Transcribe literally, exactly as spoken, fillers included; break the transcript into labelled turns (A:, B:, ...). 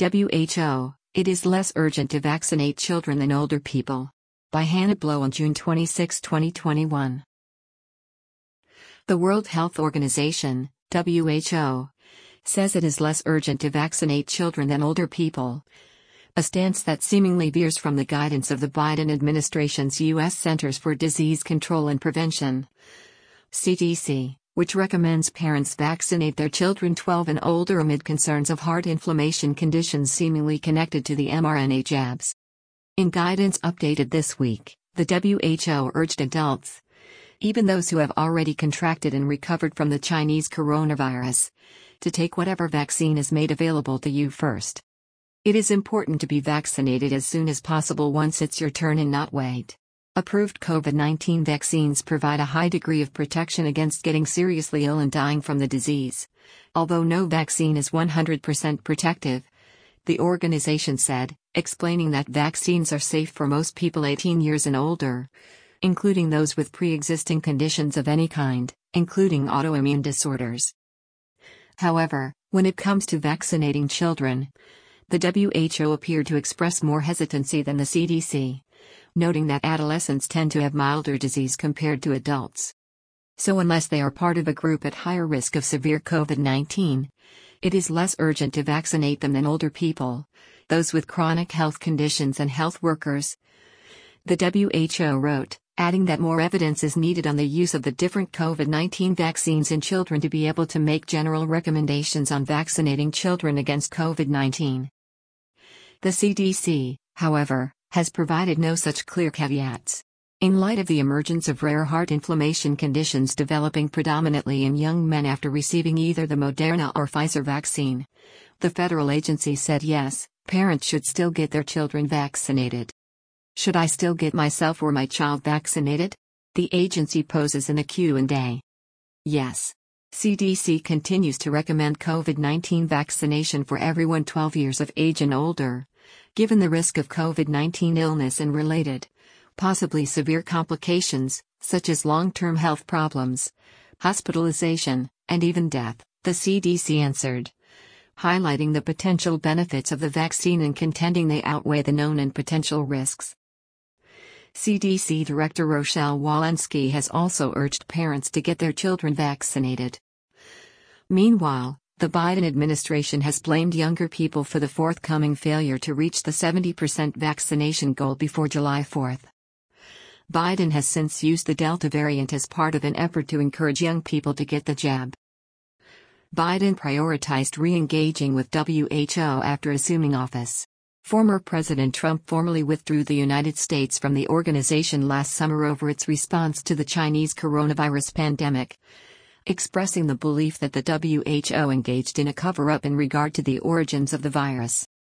A: W H O, it is less urgent to vaccinate children than older people. By Hannah Blow on June twenty-sixth, twenty twenty-one. The World Health Organization, W H O, says it is less urgent to vaccinate children than older people. A stance that seemingly veers from the guidance of the Biden administration's U S Centers for Disease Control and Prevention, C D C, which recommends parents vaccinate their children twelve and older amid concerns of heart inflammation conditions seemingly connected to the mRNA jabs. In guidance updated this week, the W H O urged adults, even those who have already contracted and recovered from the Chinese coronavirus, to take whatever vaccine is made available to you first. It is important to be vaccinated as soon as possible once it's your turn and not wait. Approved COVID nineteen vaccines provide a high degree of protection against getting seriously ill and dying from the disease, although no vaccine is one hundred percent protective, the organization said, explaining that vaccines are safe for most people eighteen years and older, including those with pre-existing conditions of any kind, including autoimmune disorders. However, when it comes to vaccinating children, the W H O appeared to express more hesitancy than the C D C, noting that adolescents tend to have milder disease compared to adults. So unless they are part of a group at higher risk of severe COVID nineteen, it is less urgent to vaccinate them than older people, those with chronic health conditions and health workers. The W H O wrote, adding that more evidence is needed on the use of the different COVID nineteen vaccines in children to be able to make general recommendations on vaccinating children against COVID nineteen. The C D C, however, has provided no such clear caveats. In light of the emergence of rare heart inflammation conditions developing predominantly in young men after receiving either the Moderna or Pfizer vaccine, the federal agency said yes, parents should still get their children vaccinated. Should I still get myself or my child vaccinated? The agency poses in a Q and A. Yes. C D C continues to recommend COVID nineteen vaccination for everyone twelve years of age and older, given the risk of COVID nineteen illness and related, possibly severe complications, such as long-term health problems, hospitalization, and even death, the C D C answered, highlighting the potential benefits of the vaccine and contending they outweigh the known and potential risks. C D C Director Rochelle Walensky has also urged parents to get their children vaccinated. Meanwhile, the Biden administration has blamed younger people for the forthcoming failure to reach the seventy percent vaccination goal before July fourth. Biden has since used the Delta variant as part of an effort to encourage young people to get the jab. Biden prioritized re-engaging with W H O after assuming office. Former President Trump formally withdrew the United States from the organization last summer over its response to the Chinese coronavirus pandemic, expressing the belief that the W H O engaged in a cover-up in regard to the origins of the virus.